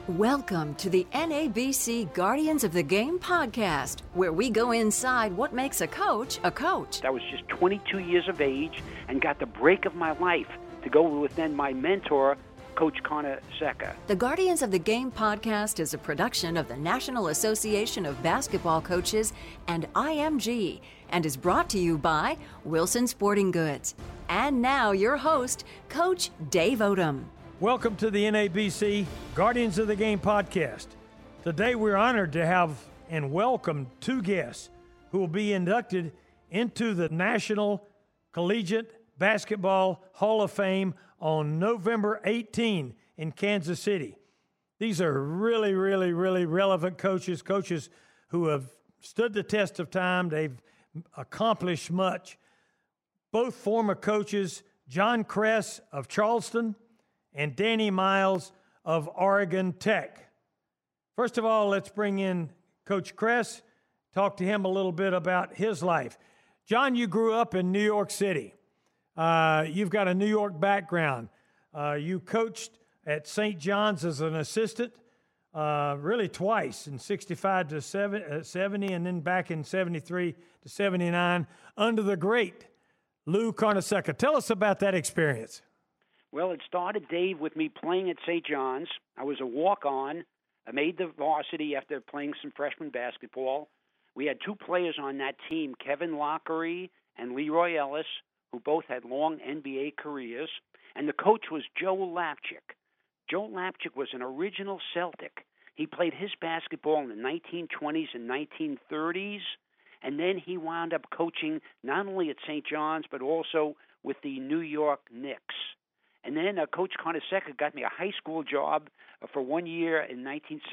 Welcome to the NABC Guardians of the Game podcast, where we go inside what makes a coach a coach. I was just 22 years of age and got the break of my life to go with then my mentor, Coach Connor Secca. The Guardians of the Game podcast is a production of the National Association of Basketball Coaches and IMG, and is brought to you by Wilson Sporting Goods. And now your host, Coach Dave Odom. Welcome to the NABC Guardians of the Game podcast. Today we're honored to have and welcome two guests who will be inducted into the National Collegiate Basketball Hall of Fame on November 18 in Kansas City. These are really relevant coaches who have stood the test of time. They've accomplished much. Both former coaches, John Kress of Charleston and Danny Miles of Oregon Tech. First of all, let's bring in Coach Kress, talk to him a little bit about his life. John, you grew up in New York City. You've got a New York background. You coached at St. John's as an assistant really twice, in 65 to 70, and then back in 73 to 79 under the great Lou Carnesecca. Tell us about that experience. Well, it started, Dave, with me playing at St. John's. I was a walk-on. I made the varsity after playing some freshman basketball. We had two players on that team, Kevin Lockery and Leroy Ellis, who both had long NBA careers. And the coach was Joe Lapchick. Joe Lapchick was an original Celtic. He played his basketball in the 1920s and 1930s, and then he wound up coaching not only at St. John's but also with the New York Knicks. And then Coach Carnesecca got me a high school job for 1 year in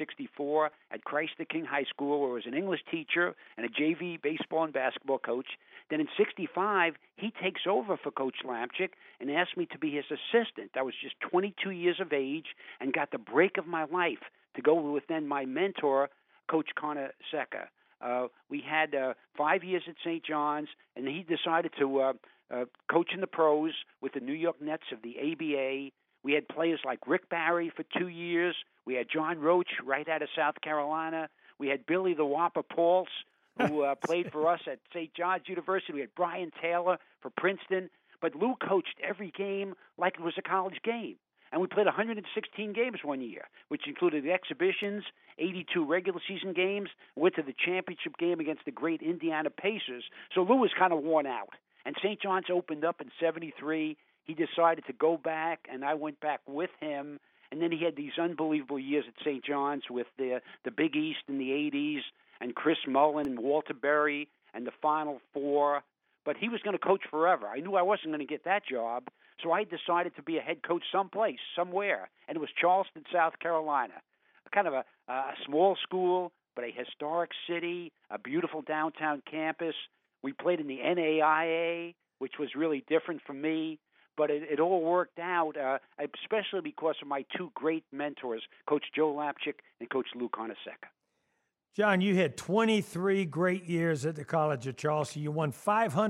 1964 at Christ the King High School, where I was an English teacher and a JV baseball and basketball coach. Then in 65, he takes over for Coach Lapchick and asked me to be his assistant. I was just 22 years of age and got the break of my life to go with then my mentor, Coach Carnesecca. We had 5 years at St. John's, and he decided to coach in the pros with the New York Nets of the ABA. We had players like Rick Barry for 2 years. We had John Roach right out of South Carolina. We had Billy the Whopper Pauls, who played for us at St. John's University. We had Brian Taylor for Princeton. But Lou coached every game like it was a college game. And we played 116 games 1 year, which included the exhibitions, 82 regular season games, went to the championship game against the great Indiana Pacers. So Lou was kind of worn out. And St. John's opened up in 73. He decided to go back, and I went back with him. And then he had these unbelievable years at St. John's with the Big East in the 80s and Chris Mullin and Walter Berry and the Final Four. But he was going to coach forever. I knew I wasn't going to get that job, so I decided to be a head coach someplace, somewhere. And it was Charleston, South Carolina, kind of a small school, but a historic city, a beautiful downtown campus. We played in the NAIA, which was really different for me, but it all worked out, especially because of my two great mentors, Coach Joe Lapchick and Coach Lou Carnesecca. John, you had 23 great years at the College of Charleston. You won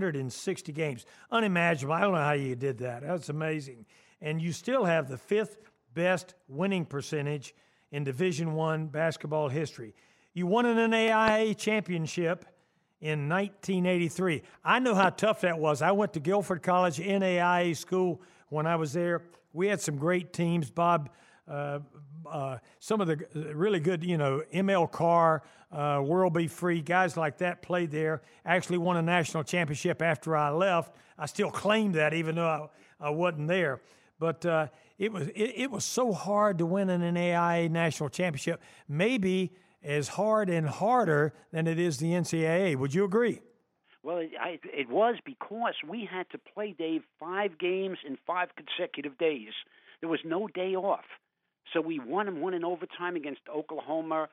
560 games. Unimaginable. I don't know how you did that. That's amazing. And you still have the fifth best winning percentage in Division I basketball history. You won an NAIA championship in 1983. I know how tough that was. I went to Guilford College NAIA school when I was there. We had some great teams. Bob, some of the really good, ML Carr, World Be Free, guys like that played there. Actually won a national championship after I left. I still claim that even though I wasn't there. But it was so hard to win an NAIA national championship. Maybe as hard and harder than it is the NCAA. Would you agree? Well, it was because we had to play, Dave, 5 games in 5 consecutive days. There was no day off. So we won in overtime against Oklahoma,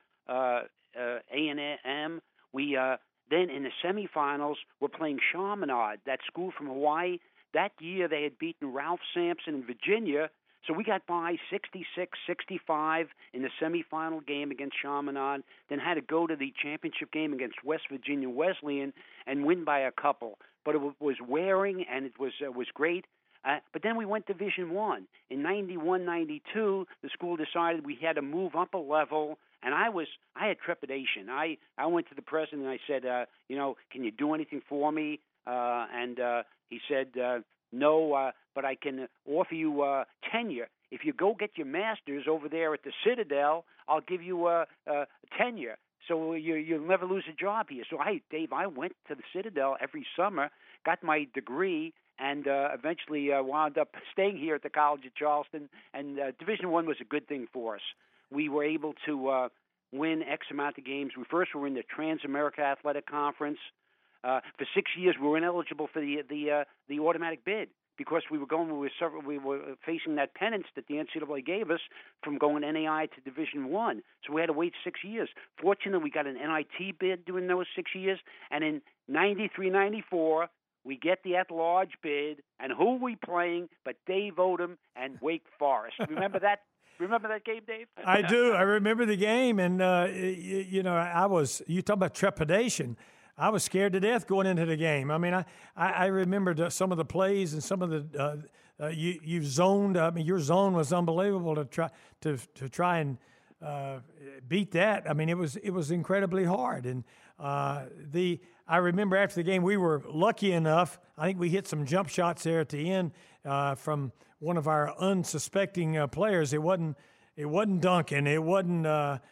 A&M. We then in the semifinals were playing Chaminade, that school from Hawaii. That year they had beaten Ralph Sampson in Virginia. So we got by 66-65 in the semifinal game against Chaminade, then had to go to the championship game against West Virginia Wesleyan and win by a couple. But it was wearing, and it was great. But then we went Division One. In 91, 92, the school decided we had to move up a level, and I had trepidation. I went to the president and I said, can you do anything for me? And he said, no, but I can offer you tenure. If you go get your master's over there at the Citadel, I'll give you tenure. So you'll never lose a job here. So Dave, I went to the Citadel every summer, got my degree, and eventually wound up staying here at the College of Charleston. And Division I was a good thing for us. We were able to win X amount of games. We first were in the Trans-America Athletic Conference. For 6 years, we were ineligible for the automatic bid because we were facing that penance that the NCAA gave us from going NAI to Division I. So we had to wait 6 years. Fortunately, we got an NIT bid during those 6 years, and in 93, 94, we get the at-large bid, and who we playing but Dave Odom and Wake Forest. Remember that? Remember that game, Dave? I do. I remember the game, and you talk about trepidation. I was scared to death going into the game. I mean, I remembered some of the plays and some of the you zoned. I mean, your zone was unbelievable to try and beat that. I mean, it was incredibly hard. And I remember after the game, we were lucky enough. I think we hit some jump shots there at the end from one of our unsuspecting players. It wasn't Duncan. It wasn't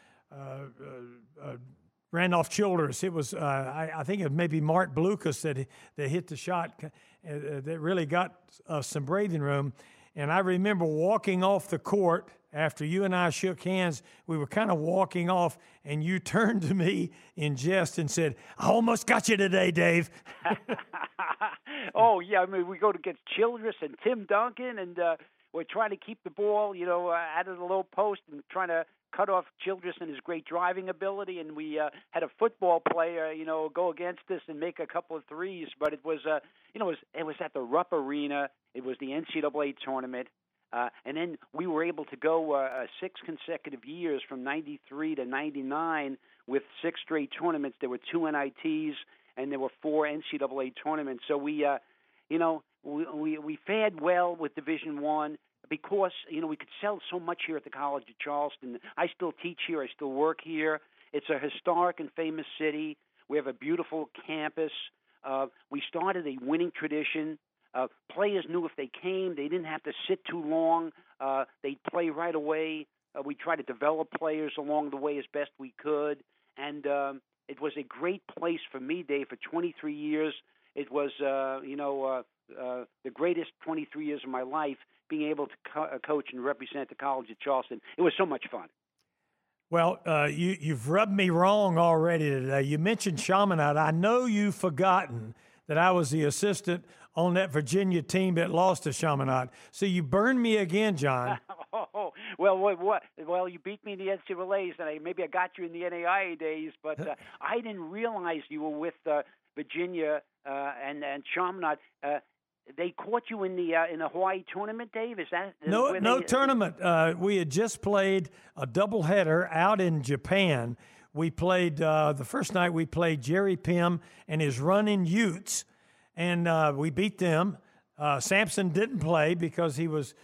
Randolph Childress. It was I think it was maybe Mark Blucas that hit the shot that really got us some breathing room. And I remember walking off the court after you and I shook hands. We were kind of walking off, and you turned to me in jest and said, "I almost got you today, Dave." Oh yeah, I mean we go against Childress and Tim Duncan, and we're trying to keep the ball, out of the low post and trying to cut off Childress and his great driving ability, and we had a football player, go against us and make a couple of threes. But it was, it was at the Rupp Arena. It was the NCAA tournament, and then we were able to go 6 consecutive years from 93 to 99 with 6 straight tournaments. There were 2 NITs and there were 4 NCAA tournaments. So we fared well with Division I. Because, we could sell so much here at the College of Charleston. I still teach here. I still work here. It's a historic and famous city. We have a beautiful campus. We started a winning tradition. Players knew if they came, they didn't have to sit too long. They'd play right away. We tried to develop players along the way as best we could. And it was a great place for me, Dave, for 23 years. It was, the greatest 23 years of my life, being able to coach and represent the College of Charleston. It was so much fun. Well, you've rubbed me wrong already today. You mentioned Chaminade. I know you've forgotten that I was the assistant on that Virginia team that lost to Chaminade. So you burned me again, John. Well, what? Well, you beat me in the NCAAs, and maybe I got you in the NAIA days, but I didn't realize you were with Virginia and Chaminade. They caught you in the Hawaii tournament, Dave? Is that no tournament? We had just played a doubleheader out in Japan. We played the first night. We played Jerry Pym and his Running Utes, and we beat them. Sampson didn't play because he was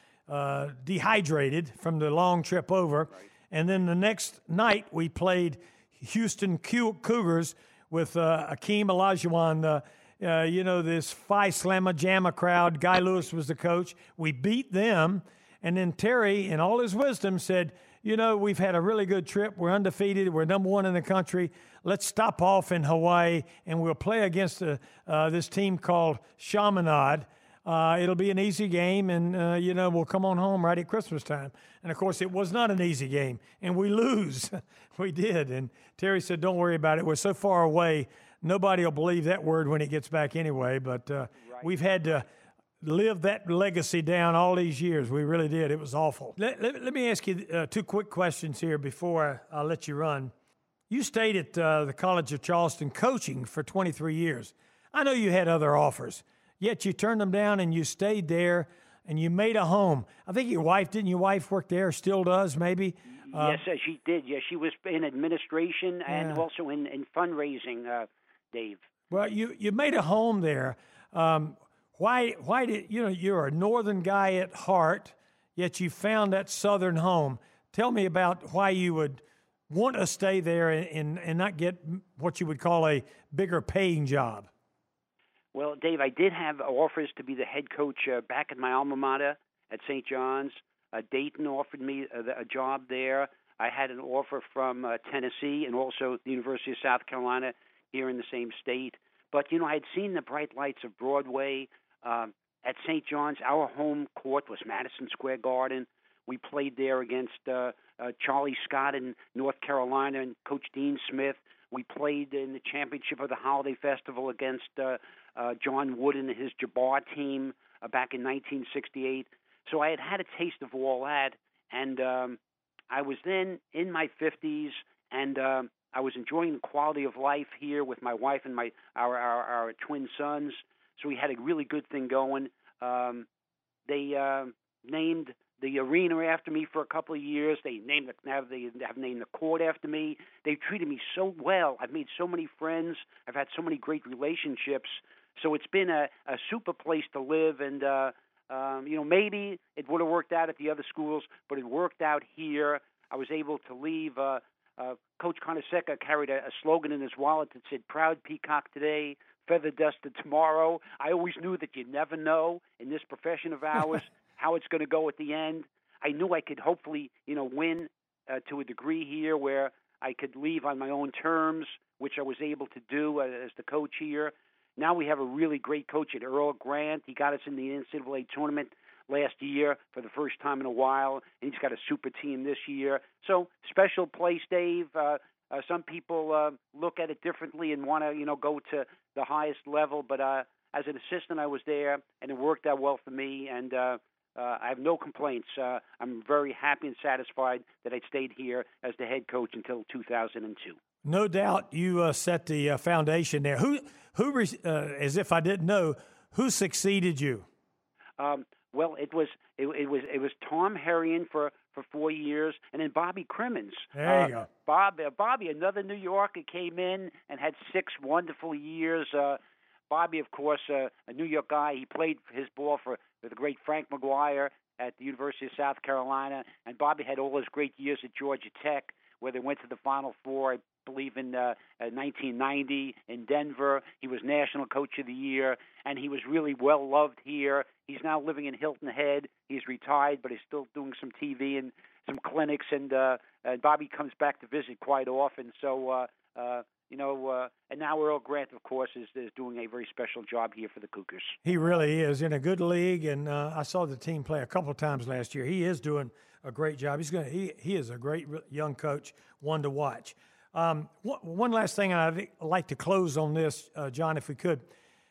dehydrated from the long trip over. Right. And then the next night we played Houston Cougars with Akeem Olajuwon. This Phi Slamma Jamma crowd. Guy Lewis was the coach. We beat them. And then Terry, in all his wisdom, said, we've had a really good trip. We're undefeated. We're number 1 in the country. Let's stop off in Hawaii, and we'll play against this team called Chaminade. It'll be an easy game, and, we'll come on home right at Christmas time. And, of course, it was not an easy game, and we lose. We did. And Terry said, don't worry about it. We're so far away. Nobody will believe that word when it gets back anyway, but we've had to live that legacy down all these years. We really did. It was awful. Let me ask you 2 quick questions here before I let you run. You stayed at the College of Charleston coaching for 23 years. I know you had other offers, yet you turned them down and you stayed there and you made a home. I think your wife work there, still does maybe? Yes, she did. Yes, she was in administration and also in fundraising, Dave. Well, you made a home there. why did you're a northern guy at heart, yet you found that southern home. Tell me about why you would want to stay there and not get what you would call a bigger paying job. Well, Dave, I did have offers to be the head coach back at my alma mater at St. John's. Dayton offered me a job there. I had an offer from Tennessee and also the University of South Carolina here in the same state. But, I had seen the bright lights of Broadway. At St. John's, our home court was Madison Square Garden. We played there against Charlie Scott in North Carolina and Coach Dean Smith. We played in the championship of the Holiday Festival against John Wooden and his Jabbar team back in 1968. So I had a taste of all that, and I was then in my 50s, and I was enjoying the quality of life here with my wife and our twin sons. So we had a really good thing going. They named the arena after me for a couple of years. They have named the court after me. They've treated me so well. I've made so many friends. I've had so many great relationships. So it's been a super place to live. And maybe it would have worked out at the other schools, but it worked out here. I was able to leave. Coach Carnesecca carried a slogan in his wallet that said, "Proud Peacock today, feather dusted tomorrow." I always knew that you never know in this profession of ours how it's going to go at the end. I knew I could hopefully, win to a degree here where I could leave on my own terms, which I was able to do as the coach here. Now we have a really great coach at Earl Grant. He got us in the NCAA tournament last year for the first time in a while, and he's got a super team this year. So special place, Dave. Some people look at it differently and want to, go to the highest level. But as an assistant, I was there, and it worked out well for me. And I have no complaints. I'm very happy and satisfied that I stayed here as the head coach until 2002. No doubt you set the foundation there. Who, as if I didn't know, who succeeded you? Well, it was Tom Herrian for 4 years, and then Bobby Crimmins. There you go. Bobby, another New Yorker, came in and had 6 wonderful years. Bobby, of course, a New York guy. He played his ball for the great Frank McGuire at the University of South Carolina, and Bobby had all his great years at Georgia Tech, where they went to the Final Four, I believe, in 1990 in Denver. He was National Coach of the Year, and he was really well-loved here. He's now living in Hilton Head. He's retired, but he's still doing some TV and some clinics, and Bobby comes back to visit quite often. So, and now Earl Grant, of course, is doing a very special job here for the Cougars. He really is in a good league, and I saw the team play a couple of times last year. He is doing a great job. He is a great young coach, one to watch. One last thing I'd like to close on this, John, if we could.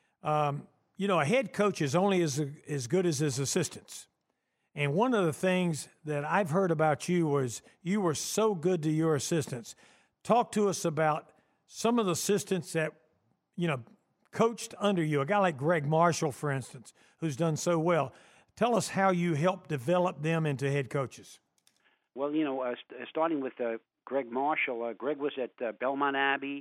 A head coach is only as good as his assistants. And one of the things that I've heard about you was you were so good to your assistants. Talk to us about some of the assistants that, coached under you. A guy like Greg Marshall, for instance, who's done so well. Tell us how you helped develop them into head coaches. Well, starting with Greg Marshall. Greg was at Belmont Abbey.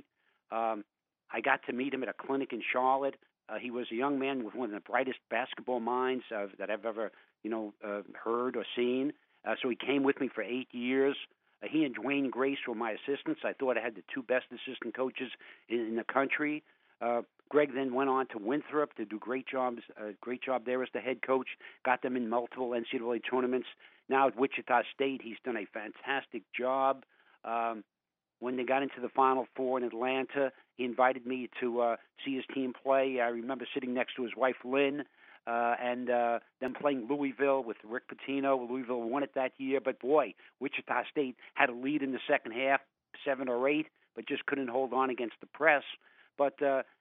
I got to meet him at a clinic in Charlotte. He was a young man with one of the brightest basketball minds that I've ever, heard or seen. So he came with me for 8 years. He and Dwayne Grace were my assistants. I thought I had the 2 best assistant coaches in the country. Greg then went on to Winthrop to do great job there as the head coach. Got them in multiple NCAA tournaments. Now at Wichita State, he's done a fantastic job. When they got into the Final Four in Atlanta, he invited me to see his team play. I remember sitting next to his wife, Lynn, and them playing Louisville with Rick Pitino. Louisville won it that year, but boy, Wichita State had a lead in the second half, 7 or 8, but just couldn't hold on against the press. But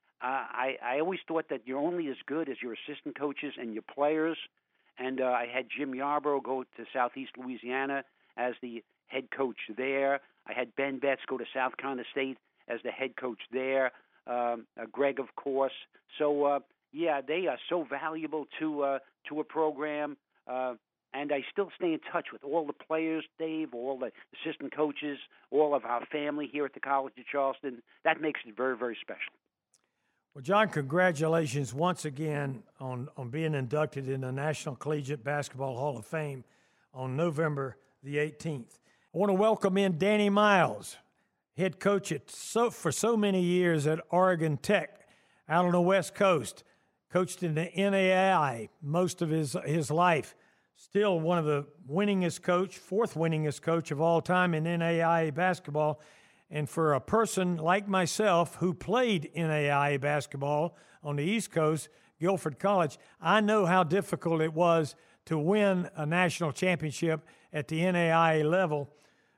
I always thought that you're only as good as your assistant coaches and your players. And I had Jim Yarbrough go to Southeast Louisiana as the head coach there. I had Ben Betts go to South Carolina State as the head coach there. Greg, of course. So, they are so valuable to a program. And I still stay in touch with all the players, Dave, all the assistant coaches, all of our family here at the College of Charleston. That makes it very, very special. Well, John, congratulations once again on being inducted in the National Collegiate Basketball Hall of Fame on November the 18th. I want to welcome in Danny Miles, head coach for so many years at Oregon Tech out on the West Coast, coached in the NAIA most of his life. Still one of the fourth winningest coach of all time in NAIA basketball. And for a person like myself who played NAIA basketball on the East Coast, Guilford College, I know how difficult it was to win a national championship at the NAIA level.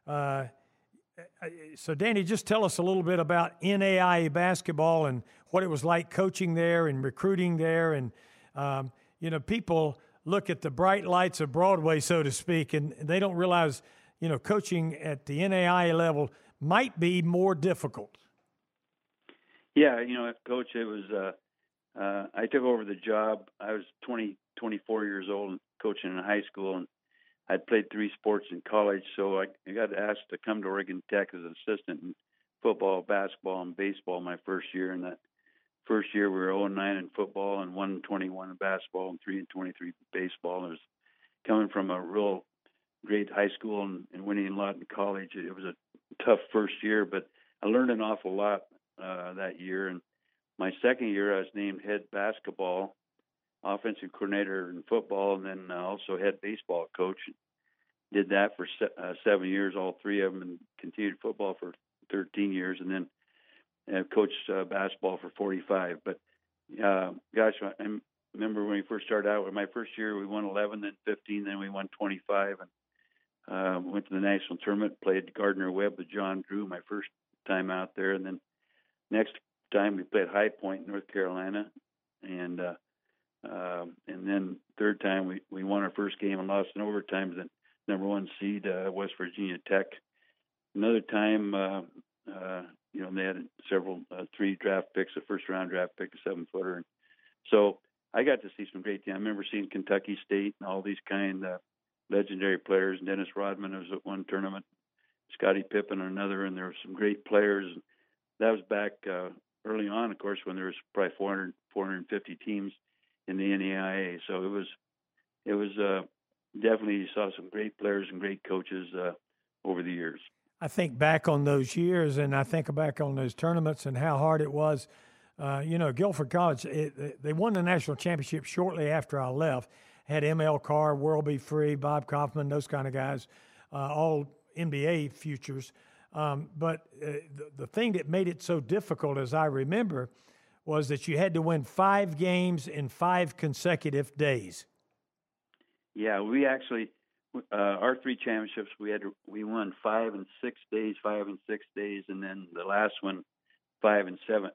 So, Danny, just tell us a little bit about NAIA basketball and what it was like coaching there and recruiting there. And, people look at the bright lights of Broadway, so to speak, and they don't realize, coaching at the NAIA level might be more difficult. Yeah, Coach, it was I took over the job. I was 24 years old and coaching in high school, and I'd played 3 sports in college, so I got asked to come to Oregon Tech as an assistant in football, basketball, and baseball my first year. And that first year we were 0-9 in football and 1-21 in basketball and 3-23 in baseball. It was coming from a real great high school and winning a lot in college. It was a tough first year, but I learned an awful lot that year. And my second year, I was named head basketball, offensive coordinator in football, and then also head baseball coach. Did that for 7 years, all 3 of them, and continued football for 13 years, and then coached basketball for 45. But gosh, I remember when we first started out. My first year, we won 11, then 15, then we won 25, and went to the national tournament, played Gardner Webb with John Drew my first time out there. And then next time we played High Point, North Carolina. And then third time we won our first game and lost in overtime to the number 1 seed, West Virginia Tech. Another time, they had several 3 draft picks, a first-round draft pick, a 7-footer. And so I got to see some great teams. I remember seeing Kentucky State and all these kind of legendary players. Dennis Rodman was at one tournament, Scottie Pippen another, and there were some great players. That was back early on, of course, when there was probably 450 teams in the NAIA. So it was definitely, you saw some great players and great coaches over the years. I think back on those years, and I think back on those tournaments and how hard it was. Guilford College, they won the national championship shortly after I left. Had M.L. Carr, World B. Free, Bob Kaufman, those kind of guys, all NBA futures. But the thing that made it so difficult, as I remember, was that you had to win 5 games in 5 consecutive days. Yeah, we actually, our 3 championships, we won 5 and 6 days, 5 and 6 days, and then the last one, 5 and 7,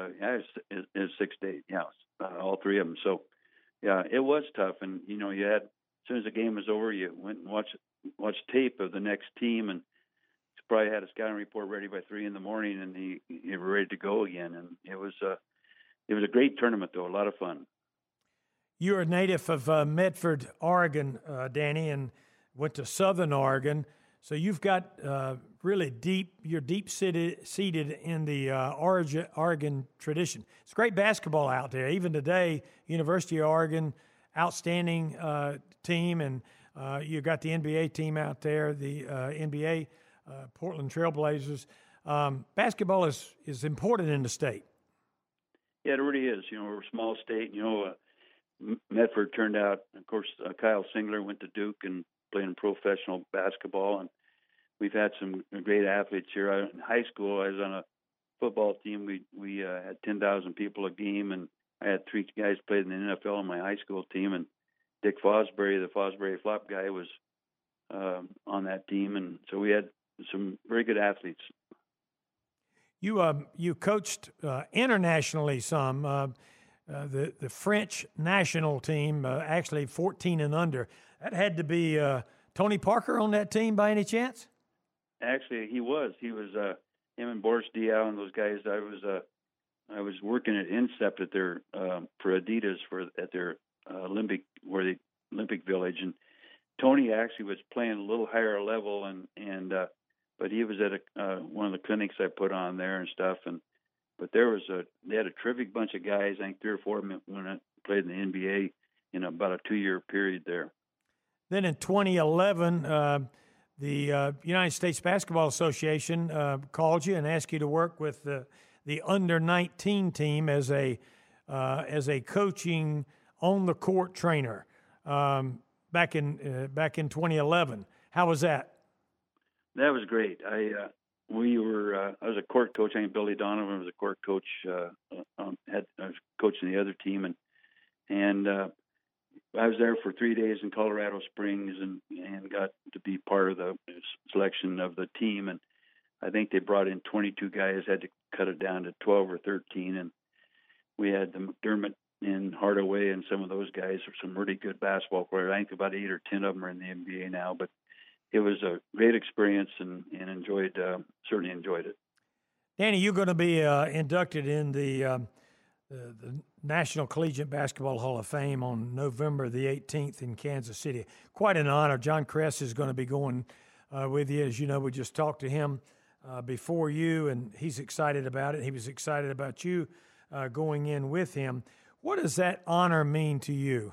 is 6 days. Yeah, all 3 of them. So, yeah, it was tough, and you had, as soon as the game was over, you went and watched tape of the next team, and probably had a scouting report ready by 3 a.m, and you were ready to go again. And it was a great tournament, though, a lot of fun. You're a native of Medford, Oregon, Danny, and went to Southern Oregon, so you've got you're deep-seated in the Oregon tradition. It's great basketball out there. Even today, University of Oregon, outstanding team, and you got the NBA team out there, the NBA, Portland Trail Blazers. Basketball is important in the state. Yeah, it really is. We're a small state. Medford turned out, of course, Kyle Singler went to Duke and playing professional basketball, and we've had some great athletes here. In high school, I was on a football team. We had 10,000 people a game, and I had 3 guys played in the NFL on my high school team, and Dick Fosbury, the Fosbury Flop guy, was on that team, and so we had some very good athletes. You coached internationally some. The French national team, actually 14 and under. That had to be Tony Parker on that team by any chance? Actually, he was. Him and Boris Diaw and those guys. I was working at INSEP at their for Adidas at their Olympic Village, and Tony actually was playing a little higher level, but he was at one of the clinics I put on there and stuff, and But they had a terrific bunch of guys. I think 3 or 4 of them when I played in the NBA in about a 2-year period there. Then in 2011, the United States Basketball Association called you and asked you to work with the under-19 team as a coaching on-the-court trainer back in 2011. How was that? That was great. I was a court coach. I think Billy Donovan was a court coach. I was coaching the other team, and I was there for 3 days in Colorado Springs and got to be part of the selection of the team. And I think they brought in 22 guys, had to cut it down to 12 or 13. And we had McDermott and Hardaway and some of those guys are some really good basketball players. I think about 8 or 10 of them are in the NBA now. But it was a great experience and certainly enjoyed it. Danny, you're going to be inducted in the National Collegiate Basketball Hall of Fame on November the 18th in Kansas City. Quite an honor. John Kress is going to be going with you. As you know, we just talked to him before you, and he's excited about it. He was excited about you going in with him. What does that honor mean to you?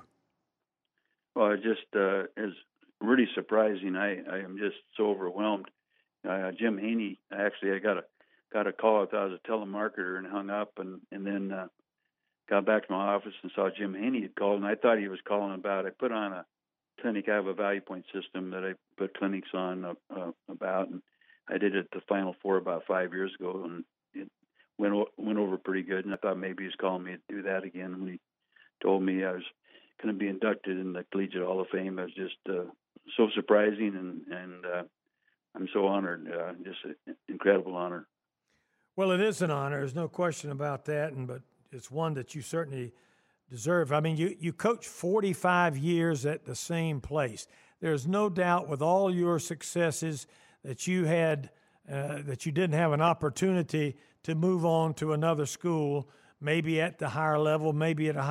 Well, it just is really surprising. I am just so overwhelmed. Jim Haney, actually, I got a call. I thought I was a telemarketer and hung up, and then got back to my office and saw Jim Haney had called, and I thought he was calling about. I put on a clinic. I have a Value Point system that I put clinics on about, and I did it at the Final Four about 5 years ago, and it went over pretty good. And I thought maybe he was calling me to do that again. When he told me I was going to be inducted in the Collegiate Hall of Fame, it was just so surprising, and I'm so honored. Just an incredible honor. Well, it is an honor. There's no question about that, but it's one that you certainly deserve. I mean, you coached 45 years at the same place. There's no doubt with all your successes that you had that you didn't have an opportunity to move on to another school, maybe at the higher level, maybe at a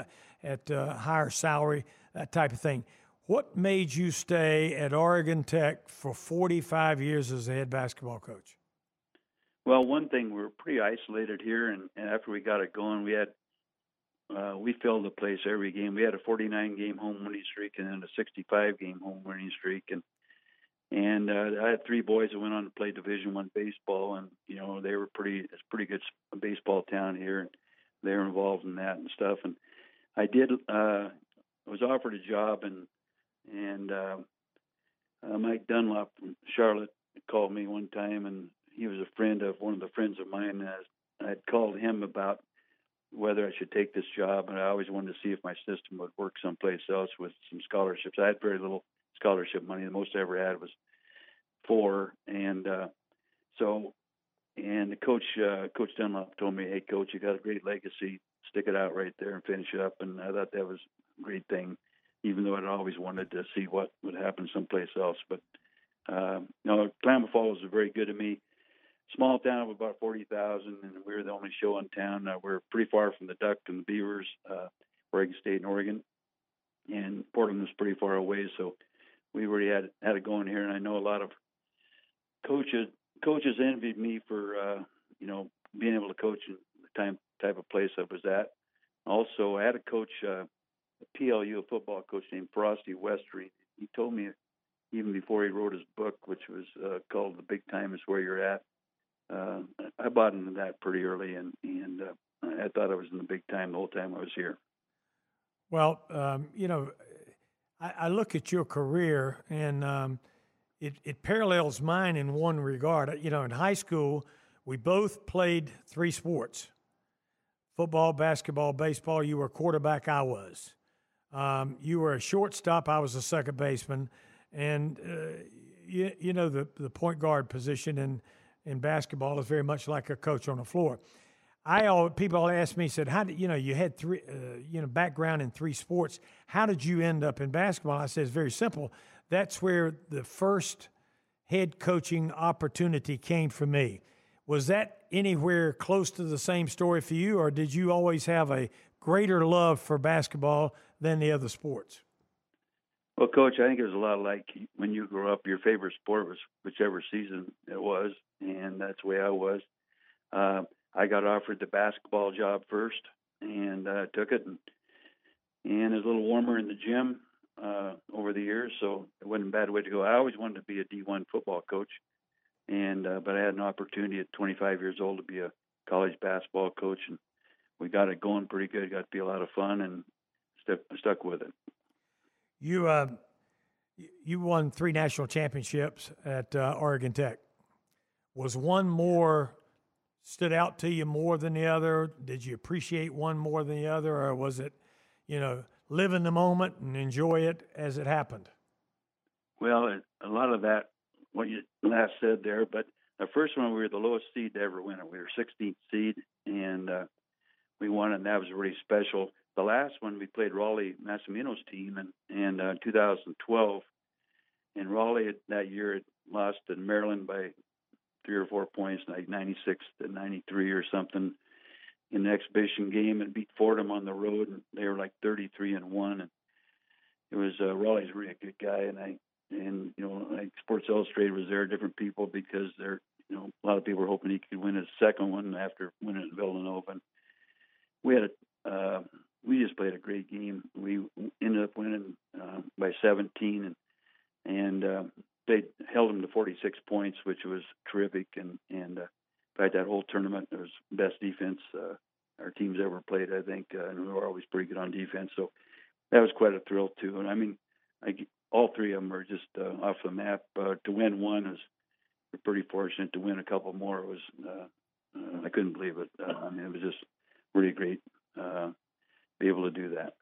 higher salary, that type of thing. What made you stay at Oregon Tech for 45 years as a head basketball coach? Well, one thing, we were pretty isolated here, and after we got it going, we filled the place every game. We had a 49-game home winning streak and then a 65-game home winning streak, and I had 3 boys that went on to play Division I baseball, and they were it's a pretty good baseball town here, and they were involved in that and stuff. And I was offered a job, and Mike Dunlop from Charlotte called me one time, and he was a friend of one of the friends of mine. And I had called him about whether I should take this job, and I always wanted to see if my system would work someplace else with some scholarships. I had very little scholarship money. The most I ever had was 4, and the Coach Dunlop told me, "Hey, Coach, you got a great legacy. Stick it out right there and finish it up." And I thought that was a great thing, even though I'd always wanted to see what would happen someplace else. But Klamath Falls was very good to me. Small town of about 40,000, and we were the only show in town. We're pretty far from the Duck and the Beavers, Oregon State and Oregon, and Portland was pretty far away. So we really had it going here, and I know a lot of coaches envied me for being able to coach in the type of place I was at. Also, I had a coach, a PLU, a football coach named Frosty Westry. He told me even before he wrote his book, which was called "The Big Time Is Where You're At." I bought into that pretty early, and I thought I was in the big time the whole time I was here. Well, I look at your career, and it parallels mine in one regard. In high school, we both played 3 sports: football, basketball, baseball. You were a quarterback, I was. You were a shortstop, I was a second baseman. And, the point guard position in basketball is very much like a coach on the floor. People ask me, said, "How did you had 3 background in 3 sports? How did you end up in basketball?" I said, "It's very simple. That's where the first head coaching opportunity came for me." Was that anywhere close to the same story for you, or did you always have a greater love for basketball than the other sports? Well, Coach, I think it was a lot like when you grew up, your favorite sport was whichever season it was, and that's the way I was. I got offered the basketball job first, and took it. And it was a little warmer in the gym over the years, so it wasn't a bad way to go. I always wanted to be a D1 football coach, and but I had an opportunity at 25 years old to be a college basketball coach, and we got it going pretty good. Got to be a lot of fun, and stuck with it. You won 3 national championships at Oregon Tech. Was one more stood out to you more than the other? Did you appreciate one more than the other, or was it, live in the moment and enjoy it as it happened? Well, a lot of that, what you last said there, but the first one, we were the lowest seed to ever win it. We were 16th seed, and we won it, and that was really special. The last one, we played Raleigh Massimino's team in 2012, and Raleigh that year had lost to Maryland by 3 or 4 points, like 96-93 or something, in the exhibition game, and beat Fordham on the road, and they were like 33-1. And it was Raleigh's really a good guy, and like Sports Illustrated was there, different people, because they're a lot of people were hoping he could win his second one after winning at Villanova. And we just played a great game. We ended up winning by 17, and they held them to 46 points, which was terrific. And in fact, that whole tournament, it was the best defense our team's ever played, I think, and we were always pretty good on defense. So that was quite a thrill too. And I mean, all 3 of them are just off the map. To win one we're pretty fortunate. To win a couple more was I couldn't believe it. It was just really great to be able to do that.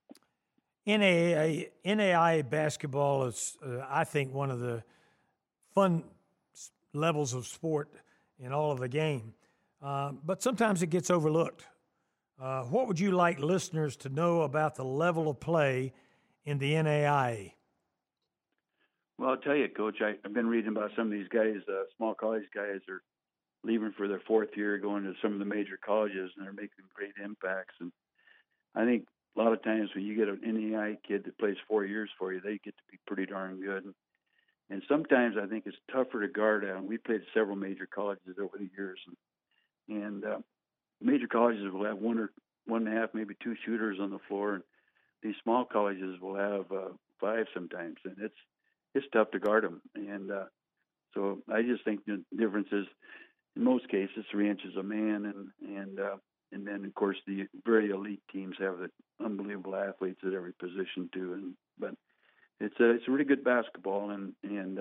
NAIA basketball is, I think, one of the fun levels of sport in all of the game, but sometimes it gets overlooked. What would you like listeners to know about the level of play in the NAIA? Well, I'll tell you, Coach, I've been reading about some of these guys, small college guys are leaving for their 4th year, going to some of the major colleges, and they're making great impacts. And I think a lot of times when you get an NAIA kid that plays 4 years for you, they get to be pretty darn good. And sometimes I think it's tougher to guard out. We played several major colleges over the years, and major colleges will have 1 or 1.5, maybe 2 shooters on the floor, and these small colleges will have 5 sometimes, and it's tough to guard them. And so I just think the difference is, in most cases, 3 inches a man, and then of course the very elite teams have the unbelievable athletes at every position too. But it's a really good basketball, and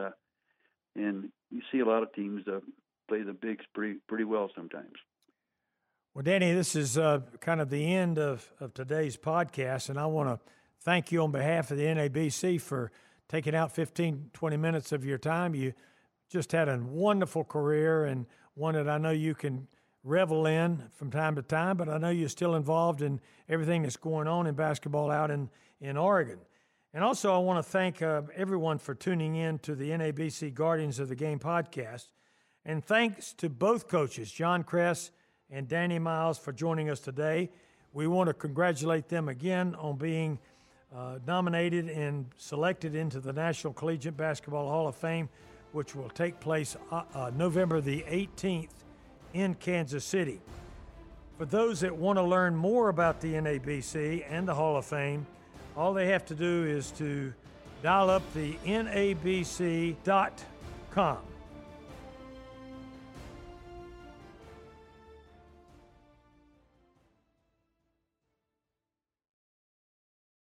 you see a lot of teams play the bigs pretty well sometimes. Well, Danny, this is kind of the end of today's podcast, and I want to thank you on behalf of the NABC for taking out 15, 20 minutes of your time. You just had a wonderful career, and one that I know you can revel in from time to time, but I know you're still involved in everything that's going on in basketball out in Oregon. And also I want to thank everyone for tuning in to the NABC Guardians of the Game podcast. And thanks to both coaches, John Kress and Danny Miles, for joining us today. We want to congratulate them again on being nominated and selected into the National Collegiate Basketball Hall of Fame, which will take place November the 18th in Kansas City. For those that want to learn more about the NABC and the Hall of Fame, all they have to do is to dial up the NABC.com.